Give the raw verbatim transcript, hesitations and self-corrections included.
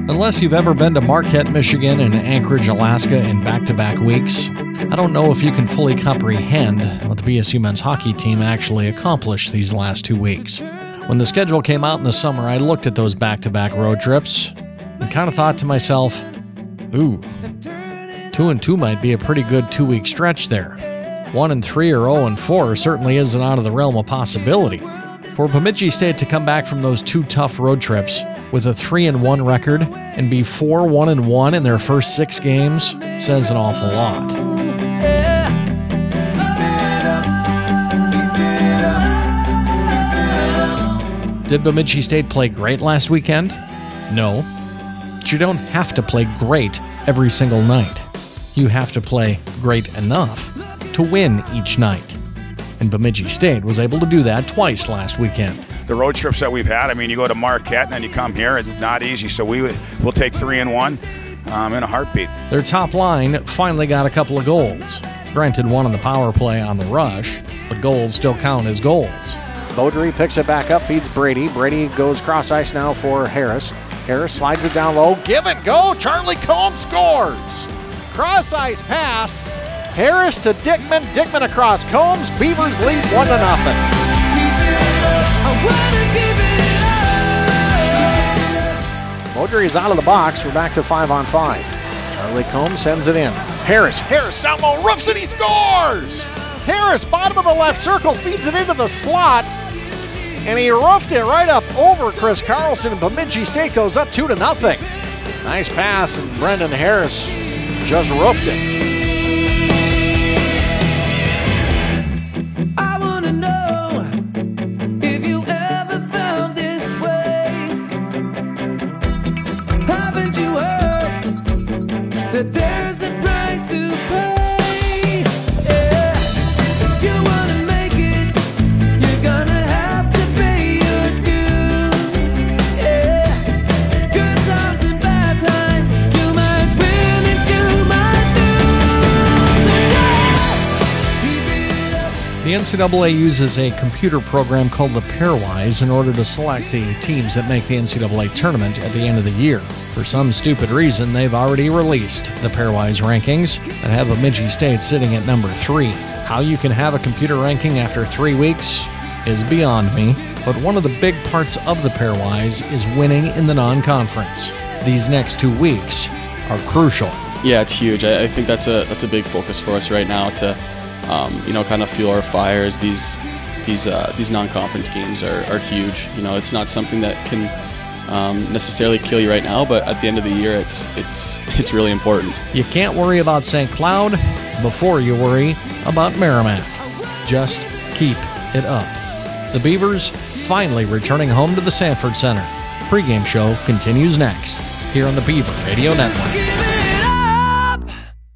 Unless you've ever been to Marquette, Michigan and Anchorage, Alaska in back-to-back weeks, I don't know if you can fully comprehend what the B S U men's hockey team actually accomplished these last two weeks. When the schedule came out in the summer, I looked at those back-to-back road trips and kind of thought to myself, ooh, two and two might be a pretty good two-week stretch there. One and three or oh and four certainly isn't out of the realm of possibility. For Bemidji State to come back from those two tough road trips with a three and one record and be four one and one in their first six games says an awful lot. Did Bemidji State play great last weekend? No. But you don't have to play great every single night. You have to play great enough to win each night. And Bemidji State was able to do that twice last weekend. The road trips that we've had, I mean, you go to Marquette and then you come here, it's not easy. So we, we'll take three and one um, in a heartbeat. Their top line finally got a couple of goals. Granted, one on the power play on the rush, but goals still count as goals. Beaudry picks it back up, feeds Brady. Brady goes cross ice now for Harris. Harris slides it down low. Give it, go! Charlie Combs scores! Cross ice pass. Harris to Dickman. Dickman across Combs. Beavers lead one to nothing. Beaudry is out of the box. We're back to five on five. Charlie Combs sends it in. Harris. Harris down low. Roofs it. He scores! Harris, bottom of the left circle, feeds it into the slot. And he roofed it right up over Chris Carlson. And Bemidji State goes up two to nothing. Nice pass, and Brendan Harris just roofed it. There's a price to pay. Yeah. If you wanna make it, you're gonna have to pay your dues. Yeah. Good times and bad times, you might win and you might lose. So just keep it up. The N C double A uses a computer program called the Pairwise in order to select the teams that make the N C double A tournament at the end of the year. For some stupid reason, they've already released the Pairwise rankings and have Bemidji State sitting at number three. How you can have a computer ranking after three weeks is beyond me, but one of the big parts of the Pairwise is winning in the non-conference. These next two weeks are crucial. Yeah, it's huge. I, I think that's a that's a big focus for us right now to, um, you know, kind of fuel our fires. These these uh, these non-conference games are, are huge. You know, it's not something that can Um, necessarily kill you right now, but at the end of the year, it's it's it's really important. You can't worry about Saint Cloud before you worry about Merrimack. Just keep it up. The Beavers finally returning home to the Sanford Center. Pre-game show continues next here on the Beaver Radio Network.